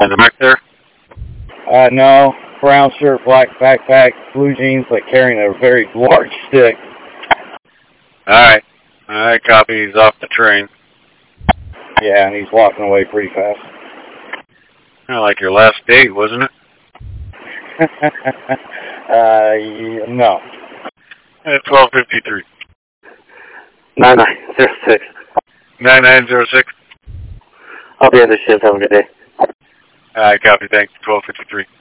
the back there? No. Brown shirt, black backpack, blue jeans, but carrying a very large stick. Alright. Alright, copy. He's off the train. Yeah, and he's walking away pretty fast. Kind of like your last date, wasn't it? Yeah, no. At 12:53. 9906. 9906. I'll be on the shift. Have a good day. Alright, copy. Thanks. 12:53.